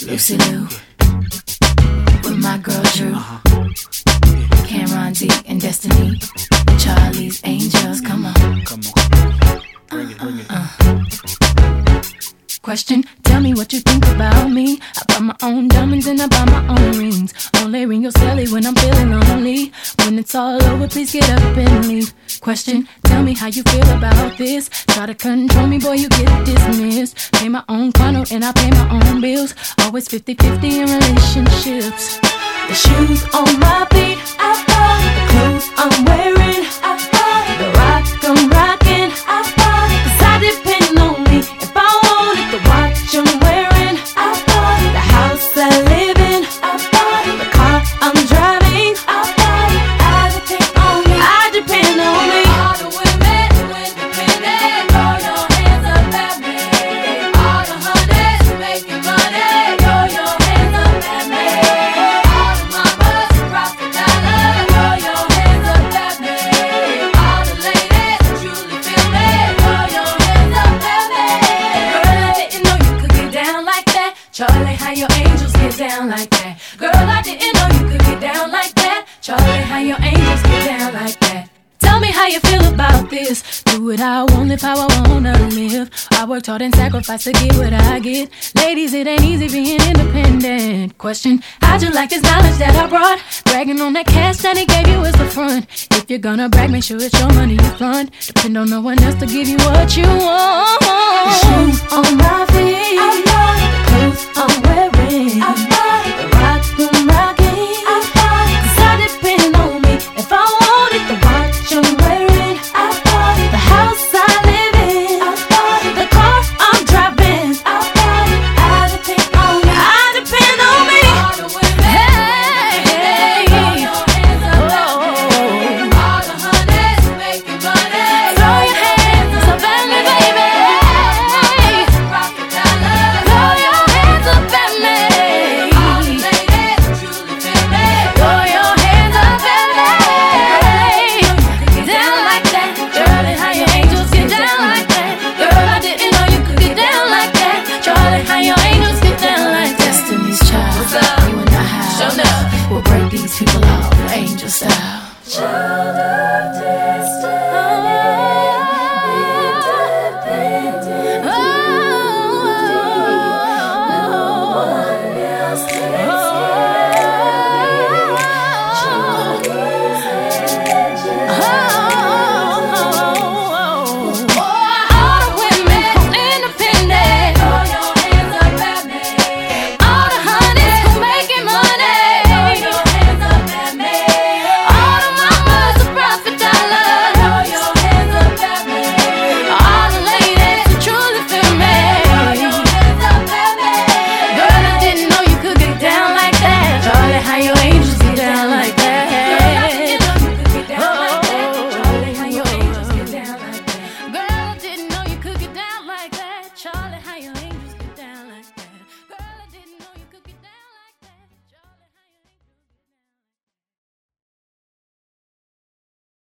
Lucy Lou, with my girl Drew, Cameron D and Destiny, Charlie's Angels. Come on. Bring it. Question, tell me what you think about me. I buy my own diamonds and I buy my own rings. Only ring your celly when I'm feeling lonely. When it's all over, please get up and leave. Question, tell me how you feel about this. Try to control me, boy, you get dismissed. Pay my own condo and I pay my own bills. Always 50-50 in relationships. The shoes on my feet, I bought. The clothes I'm wearing, I bought. The rock I'm rocking, I bought. 'Cause I depend on me. If I want it, the watch I'm wearing, I bought. The house I live in, I bought. The car I'm driving, I bought. I depend on me. I depend on me. All the women independent, throw your hands up at me. All the honeys making money, throw your hands up at me. All the mamas rock the dollar, throw your hands up at me. All the ladies truly feel me, throw your hands up at me. Girl, I didn't know you could get down like that. Charlie, how your angels get down like that. Girl, I didn't know you could get down like that. Charlie, how your angels get down like that. Tell me how you feel about this. Do what I want, live how I wanna live. I worked hard and sacrificed to get what I get. Ladies, it ain't easy being independent. Question, how'd you like this knowledge that I brought? Bragging on that cash that he gave you is the front. If you're gonna brag, make sure it's your money you fund. Depend on no one else to give you what you want. The shoes on my feet,